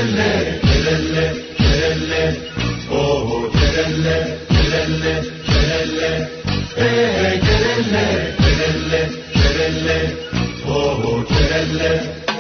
کرله کرله کرله اوه کرله کرله کرله کرله کرله کرله اوه کرله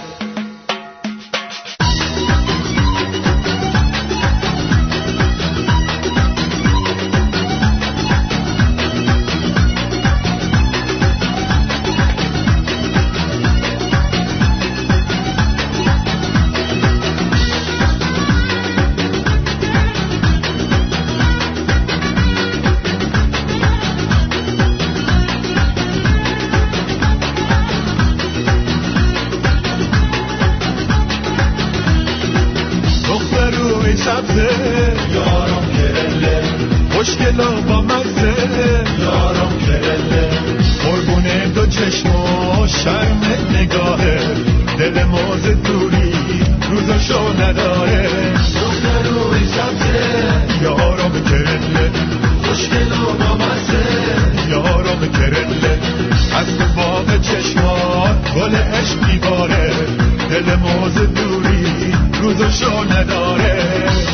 یارم کرله خوشگلا با مزه یارم کرله قربونه دو چشما شرم نگاهه دل موز دوری روزاشو نداره دختر روی سبزه یارم کرله خوشگلا با مزه یارم کرله از تو باغ چشمات گل عشق میباره دل موز دوری روزاشو نداره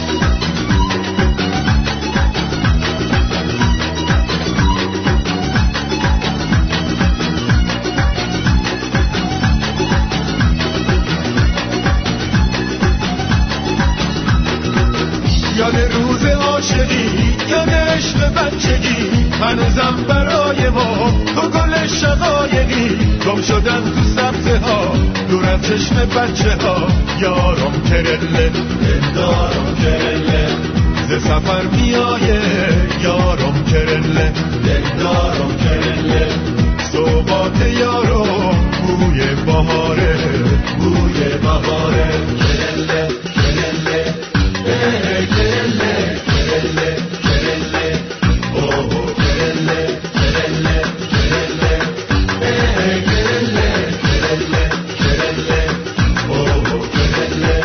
یاد روز عاشقی یاد عشق بچگی هنوزم برای ما تو گل شقایقی گم شدن تو سبزه ها دور از چشم بچه ها یارم کرله دلدارم کرله ز سفر میایه یارم کرله دلدارم کرله صحبات یارم بوی بهاره بوی بهاره کرله کرله کرله کرله کرله اوه کرله کرله کرله کرله کرله کرله اوه کرله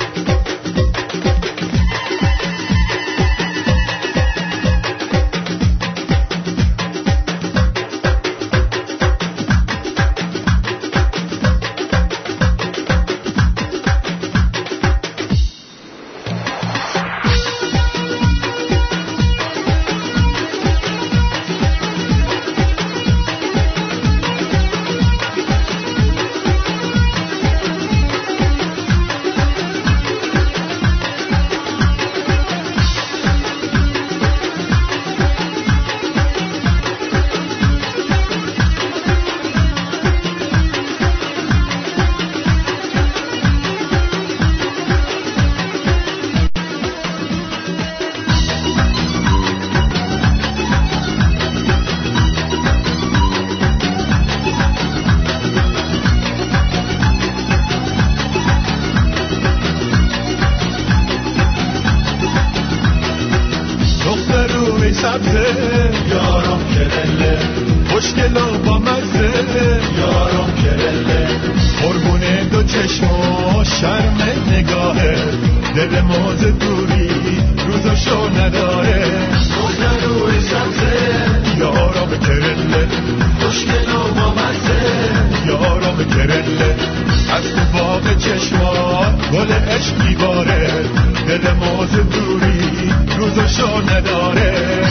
یارم کرله خوشگلا با مزه یارم کرله قربونه دو چشما شرم نگاهه دل موز دوری روزاشو نداره دختر روی سبزه یارم کرله خوشگلا با مزه یارم کرله از تو باغ چشما گل عشق میباره دل موز دوری روزاشو نداره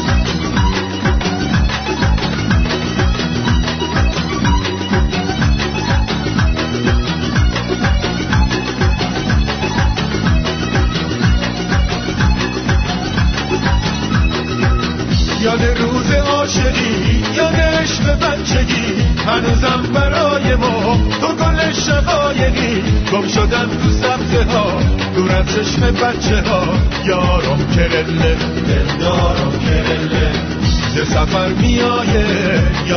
یاد روز عاشقی یاد عشق بچگی هنوزم برای ما تو گل شقایقی گم شدن تو سبزه ها دور از چشم بچه ها یارم کرله دلدارم کرله ز سفر میایه